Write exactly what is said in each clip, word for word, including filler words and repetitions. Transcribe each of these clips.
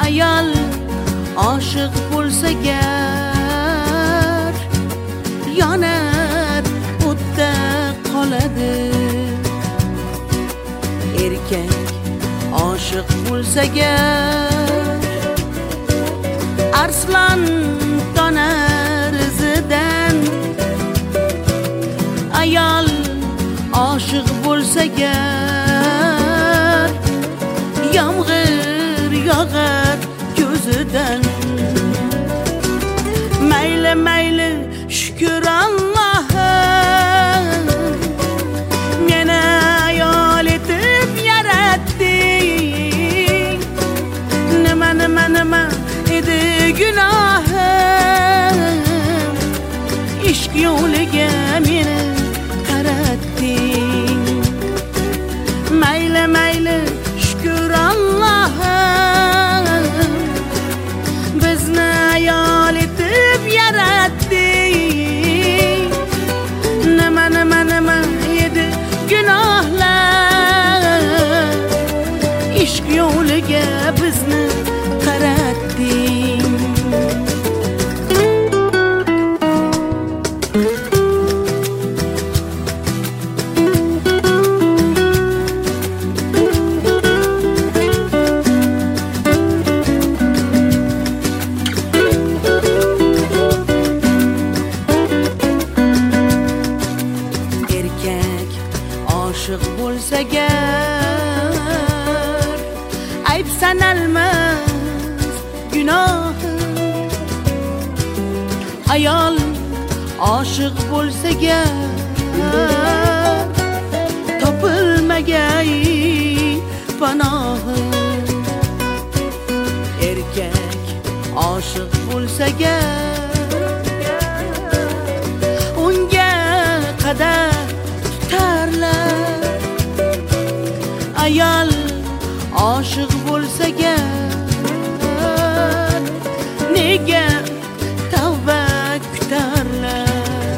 ayol oshiq bo'lsa gar yonib o'tda qoladi. Erkak oshiq bo'lsa gar arslon tonar izidan, ayol oshiq bo'lsa gar yomg'ir yog'ar ko'zidan. Mayli mayli shukr Allohim, meni ayol etib yaratding. Nima nima nima edi gunohim, ishq yo'liga meni qaratding. Mayli mayli shukr Allohim, bizni ayol etib yaratding. Nima nima nima edi gunohlar, ishq yo'liga bizni qaratding. Oshiq bo'lsa gar ayb sanalmas gunohi, ayol oshiq bo'lsa gar topilmagay panohi. Erkak oshiq bo'lsa gar unga qadar tutarlar, ayol oshiq bo'lsa gar nega tavba kutarlar.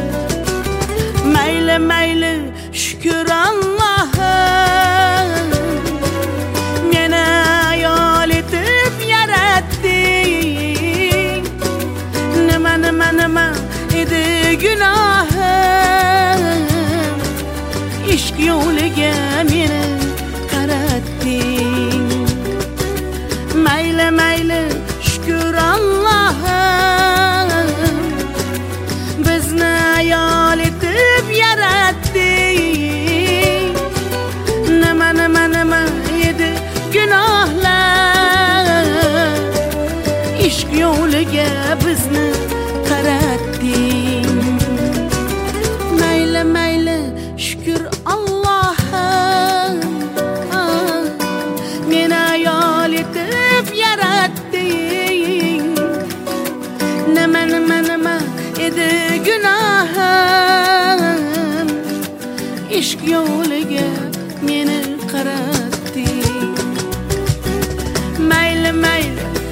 Mayli mayli shukr Allohim, meni ayol etib yaratding. Nima nima nima edi gunohim, ishq yo'liga meni qaratding. Mayli mayli shukr Allohim, bizni ayol etib yaratding. Nima nima nima edi gunohlar, ishq yo'liga bizni qaratding. Mayli mayli shukr Allohim, meni ayol etib yaratding. Nima nima nima edi gunohim, ishq yo'liga meni qaratding. Mayli mayli